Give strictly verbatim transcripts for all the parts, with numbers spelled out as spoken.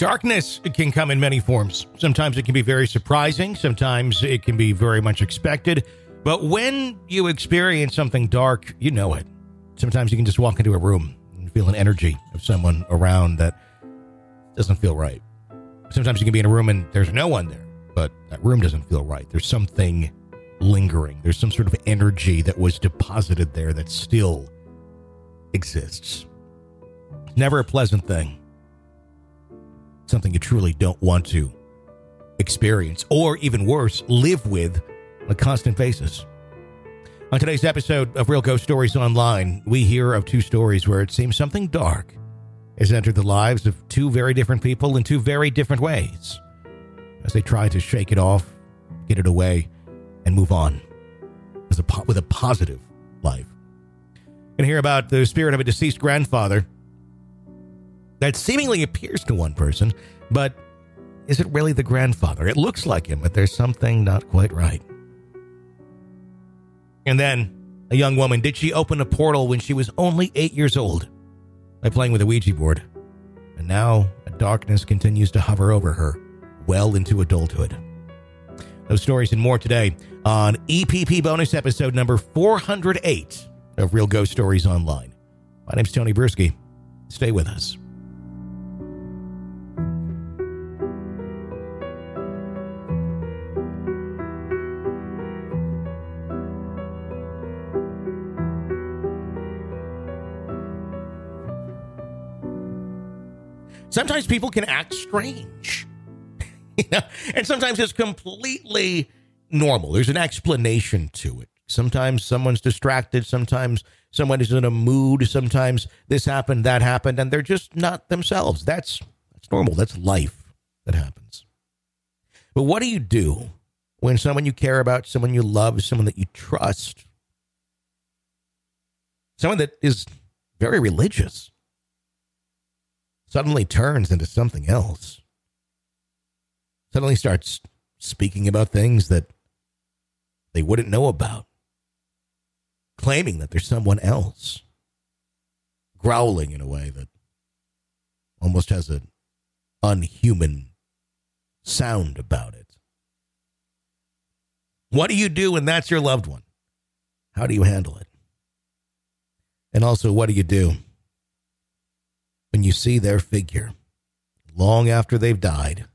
Darkness can come in many forms. Sometimes it can be very surprising. Sometimes it can be very much expected. But when you experience something dark, you know it. Sometimes you can just walk into a room and feel an energy of someone around that doesn't feel right. Sometimes you can be in a room and there's no one there, but that room doesn't feel right. There's something lingering. There's some sort of energy that was deposited there that still exists. It's never a pleasant thing. Something you truly don't want to experience, or even worse, live with on a constant basis. On today's episode of Real Ghost Stories Online, we hear of two stories where it seems something dark has entered the lives of two very different people in two very different ways as they try to shake it off, get it away, and move on as a po- with a positive life. You're going to hear about the spirit of a deceased grandfather that seemingly appears to one person, but is it really the grandfather? It looks like him, but there's something not quite right. And then, a young woman, did she open a portal when she was only eight years old by playing with a Ouija board? And now, a darkness continues to hover over her well into adulthood. Those stories and more today on E P P bonus episode number four hundred eight of Real Ghost Stories Online. My name's Tony Bruschi. Stay with us. Sometimes people can act strange, you know, and sometimes it's completely normal. There's an explanation to it. Sometimes someone's distracted. Sometimes someone is in a mood. Sometimes this happened, that happened, and they're just not themselves. That's, that's normal. That's life that happens. But what do you do when someone you care about, someone you love, someone that you trust, someone that is very religious, suddenly turns into something else? Suddenly starts speaking about things that they wouldn't know about. Claiming that there's someone else. Growling in a way that almost has an unhuman sound about it. What do you do when that's your loved one? How do you handle it? And also, what do you do when you see their figure long after they've died?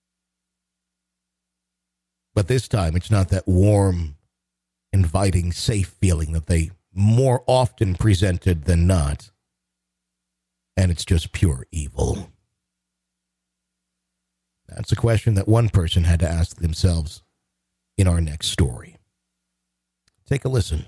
But this time, it's not that warm, inviting, safe feeling that they more often presented than not. And it's just pure evil. That's a question that one person had to ask themselves in our next story. Take a listen.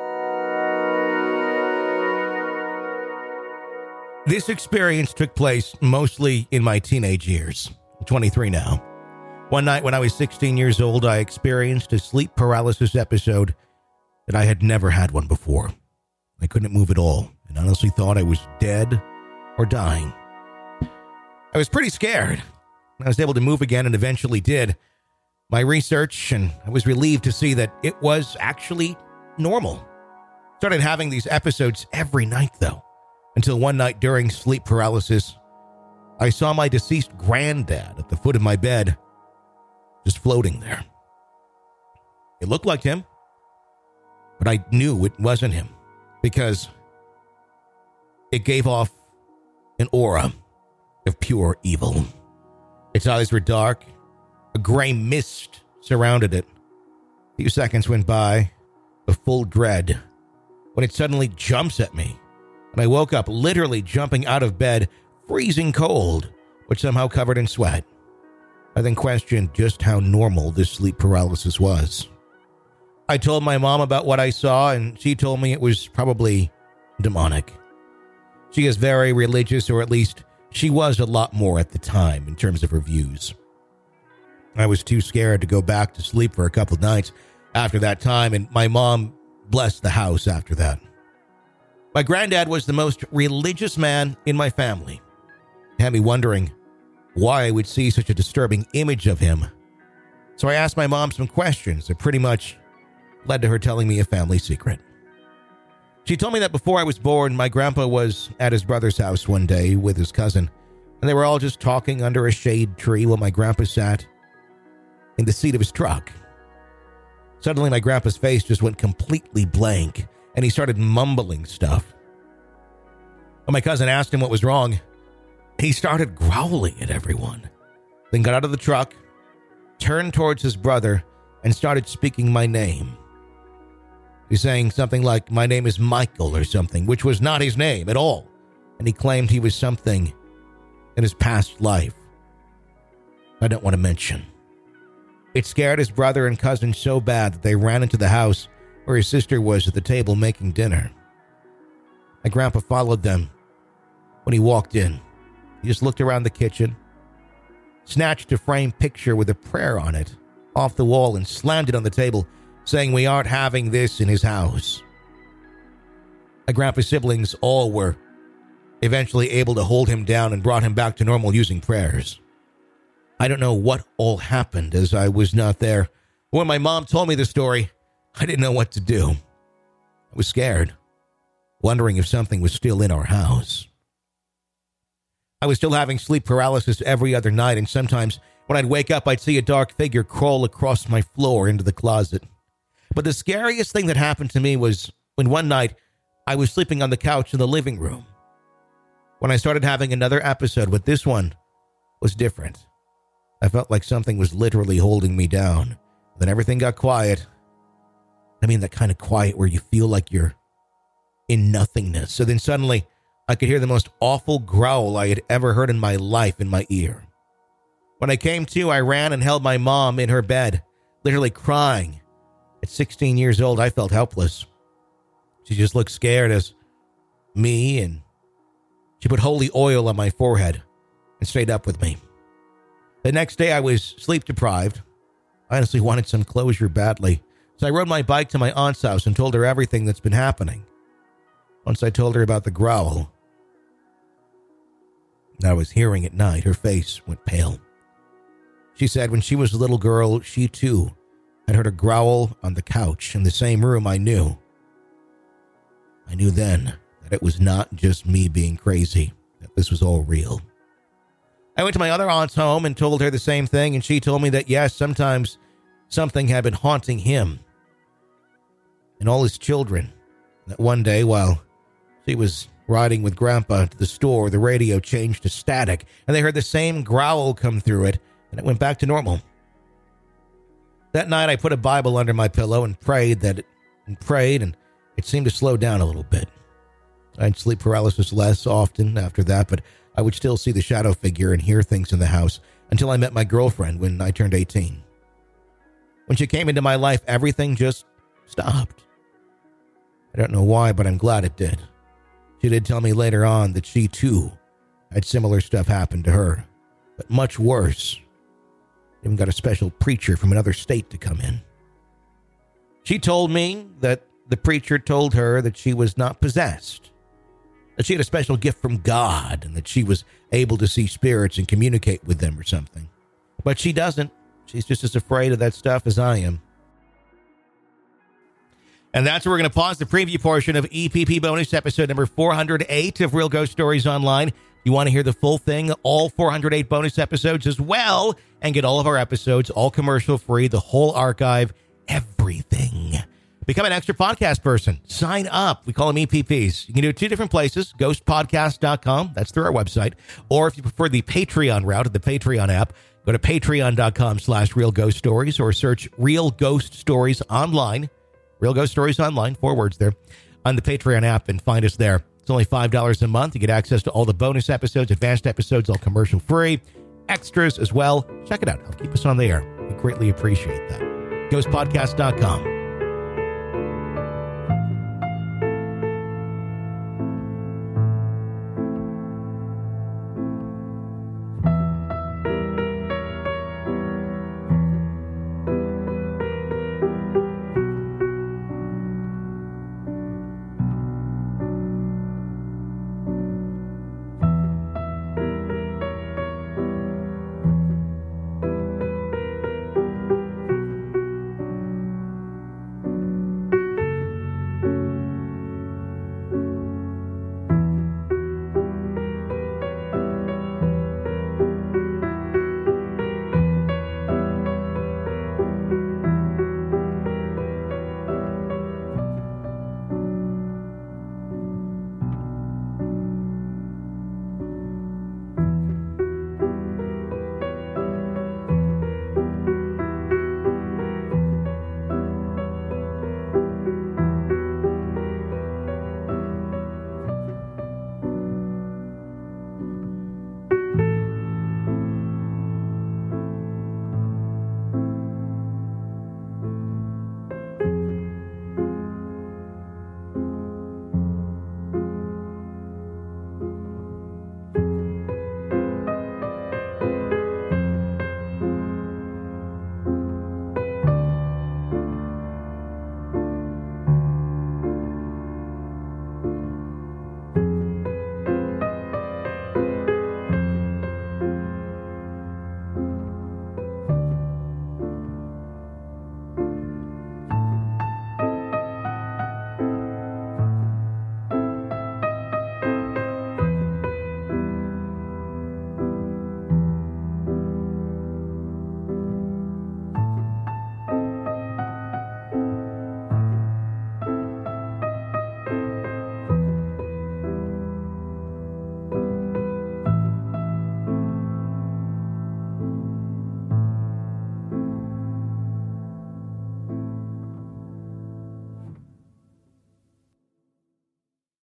This experience took place mostly in my teenage years. I'm twenty-three now. One night when I was sixteen years old, I experienced a sleep paralysis episode that I had never had one before. I couldn't move at all and honestly thought I was dead or dying. I was pretty scared. I was able to move again and eventually did my research, and I was relieved to see that it was actually normal. Started having these episodes every night, though. Until one night during sleep paralysis, I saw my deceased granddad at the foot of my bed, just floating there. It looked like him, but I knew it wasn't him because it gave off an aura of pure evil. Its eyes were dark. A gray mist surrounded it. A few seconds went by of full dread when it suddenly jumps at me. And I woke up literally jumping out of bed, freezing cold, but somehow covered in sweat. I then questioned just how normal this sleep paralysis was. I told my mom about what I saw, and she told me it was probably demonic. She is very religious, or at least she was a lot more at the time in terms of her views. I was too scared to go back to sleep for a couple of nights after that time, and my mom blessed the house after that. My granddad was the most religious man in my family. It had me wondering why I would see such a disturbing image of him. So I asked my mom some questions that pretty much led to her telling me a family secret. She told me that before I was born, my grandpa was at his brother's house one day with his cousin And they were all just talking under a shade tree while my grandpa sat in the seat of his truck. Suddenly, my grandpa's face just went completely blank, and he started mumbling stuff. When my cousin asked him what was wrong, he started growling at everyone, then got out of the truck, turned towards his brother, and started speaking my name. He's saying something like, "My name is Michael," or something, which was not his name at all, and he claimed he was something in his past life I don't want to mention. It scared his brother and cousin so bad that they ran into the house where his sister was at the table making dinner. My grandpa followed them. When he walked in, he just looked around the kitchen, snatched a framed picture with a prayer on it off the wall and slammed it on the table, saying we aren't having this in his house. My grandpa's siblings all were eventually able to hold him down and brought him back to normal using prayers. I don't know what all happened as I was not there. When my mom told me the story, I didn't know what to do. I was scared, wondering if something was still in our house. I was still having sleep paralysis every other night, and sometimes when I'd wake up, I'd see a dark figure crawl across my floor into the closet. But the scariest thing that happened to me was when one night I was sleeping on the couch in the living room. When I started having another episode, but this one was different. I felt like something was literally holding me down. Then everything got quiet. I mean, that kind of quiet where you feel like you're in nothingness. So then suddenly, I could hear the most awful growl I had ever heard in my life in my ear. When I came to, I ran and held my mom in her bed, literally crying. At sixteen years old, I felt helpless. She just looked scared as me, and she put holy oil on my forehead and stayed up with me. The next day, I was sleep deprived. I honestly wanted some closure badly, so I rode my bike to my aunt's house and told her everything that's been happening. Once I told her about the growl that I was hearing at night, her face went pale. She said when she was a little girl, she too had heard a growl on the couch in the same room. I knew. I knew then that it was not just me being crazy, that this was all real. I went to my other aunt's home and told her the same thing, and she told me that yes, sometimes something had been haunting him and all his children. That one day, while she was riding with Grandpa to the store, the radio changed to static, and they heard the same growl come through it, and it went back to normal. That night, I put a Bible under my pillow and prayed that it, and prayed, and it seemed to slow down a little bit. I had sleep paralysis less often after that, but I would still see the shadow figure and hear things in the house until I met my girlfriend when I turned eighteen. When she came into my life, everything just stopped. I don't know why, but I'm glad it did. She did tell me later on that she, too, had similar stuff happen to her, but much worse. Even got a special preacher from another state to come in. She told me that the preacher told her that she was not possessed, that she had a special gift from God, and that she was able to see spirits and communicate with them or something. But she doesn't. She's just as afraid of that stuff as I am. And that's where we're going to pause the preview portion of E P P bonus episode number four hundred eight of Real Ghost Stories Online. If you want to hear the full thing, all four hundred eight bonus episodes as well, and get all of our episodes, all commercial free, the whole archive, everything. Become an extra podcast person. Sign up. We call them E P Ps. You can do it two different places, ghost podcast dot com. That's through our website. Or if you prefer the Patreon route, the Patreon app, go to patreon dot com slash real ghost stories or search Real Ghost Stories Online. Real Ghost Stories Online, four words there, on the Patreon app, and find us there. It's only five dollars a month. You get access to all the bonus episodes, advanced episodes, all commercial free, extras as well. Check it out. Help keep us on the air. We greatly appreciate that. ghost podcast dot com.